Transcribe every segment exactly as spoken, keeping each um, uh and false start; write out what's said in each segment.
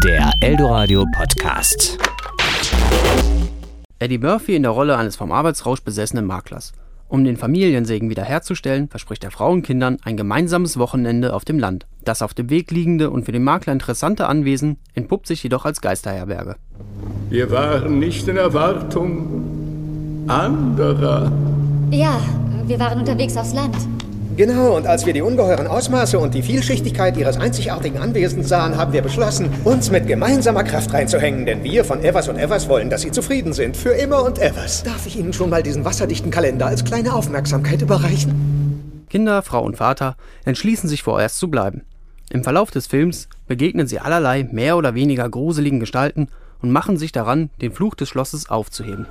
Der Eldoradio Podcast. Eddie Murphy in der Rolle eines vom Arbeitsrausch besessenen Maklers. Um den Familiensegen wiederherzustellen, verspricht er Frau und Kindern ein gemeinsames Wochenende auf dem Land. Das auf dem Weg liegende und für den Makler interessante Anwesen entpuppt sich jedoch als Geisterherberge. Wir waren nicht in Erwartung anderer. Ja, wir waren unterwegs aufs Land. Genau, und als wir die ungeheuren Ausmaße und die Vielschichtigkeit ihres einzigartigen Anwesens sahen, haben wir beschlossen, uns mit gemeinsamer Kraft reinzuhängen, denn wir von Evers und Evers wollen, dass sie zufrieden sind, für immer und Evers. Darf ich Ihnen schon mal diesen wasserdichten Kalender als kleine Aufmerksamkeit überreichen? Kinder, Frau und Vater entschließen sich vorerst zu bleiben. Im Verlauf des Films begegnen sie allerlei mehr oder weniger gruseligen Gestalten und machen sich daran, den Fluch des Schlosses aufzuheben.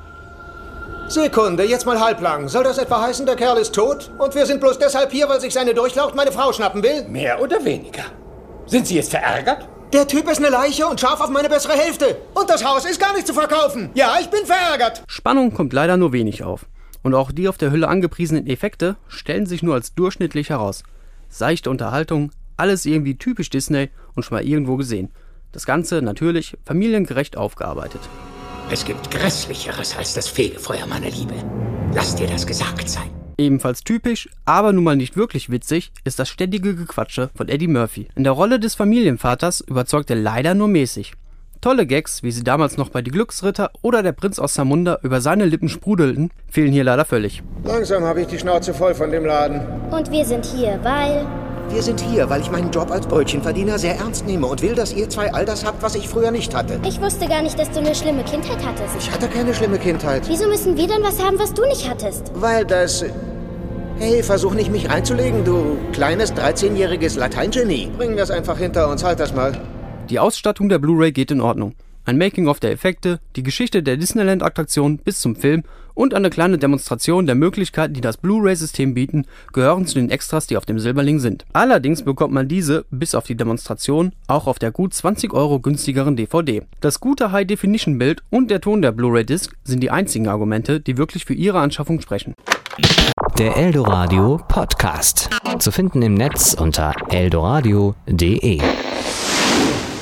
Sekunde, jetzt mal halblang. Soll das etwa heißen, der Kerl ist tot? Und wir sind bloß deshalb hier, weil sich seine Durchlaucht meine Frau schnappen will? Mehr oder weniger. Sind Sie jetzt verärgert? Der Typ ist eine Leiche und scharf auf meine bessere Hälfte. Und das Haus ist gar nicht zu verkaufen. Ja, ich bin verärgert. Spannung kommt leider nur wenig auf. Und auch die auf der Hülle angepriesenen Effekte stellen sich nur als durchschnittlich heraus. Seichte Unterhaltung, alles irgendwie typisch Disney und schon mal irgendwo gesehen. Das Ganze natürlich familiengerecht aufgearbeitet. Es gibt Grässlicheres als das Fegefeuer, meine Liebe. Lass dir das gesagt sein. Ebenfalls typisch, aber nun mal nicht wirklich witzig, ist das ständige Gequatsche von Eddie Murphy. In der Rolle des Familienvaters überzeugt er leider nur mäßig. Tolle Gags, wie sie damals noch bei Die Glücksritter oder Der Prinz aus Zamunda über seine Lippen sprudelten, fehlen hier leider völlig. Langsam habe ich die Schnauze voll von dem Laden. Und wir sind hier, weil... Wir sind hier, weil ich meinen Job als Brötchenverdiener sehr ernst nehme und will, dass ihr zwei all das habt, was ich früher nicht hatte. Ich wusste gar nicht, dass du eine schlimme Kindheit hattest. Ich hatte keine schlimme Kindheit. Wieso müssen wir dann was haben, was du nicht hattest? Weil das... Hey, versuch nicht, mich reinzulegen, du kleines dreizehnjähriges Lateingenie. Bringen wir es einfach hinter uns, halt das mal. Die Ausstattung der Blu-ray geht in Ordnung. Ein Making-of der Effekte, die Geschichte der Disneyland-Attraktion bis zum Film und eine kleine Demonstration der Möglichkeiten, die das Blu-ray-System bieten, gehören zu den Extras, die auf dem Silberling sind. Allerdings bekommt man diese, bis auf die Demonstration, auch auf der gut zwanzig Euro günstigeren D V D. Das gute High-Definition-Bild und der Ton der Blu-ray-Disc sind die einzigen Argumente, die wirklich für ihre Anschaffung sprechen. Der Eldoradio Podcast. Zu finden im Netz unter eldoradio punkt de.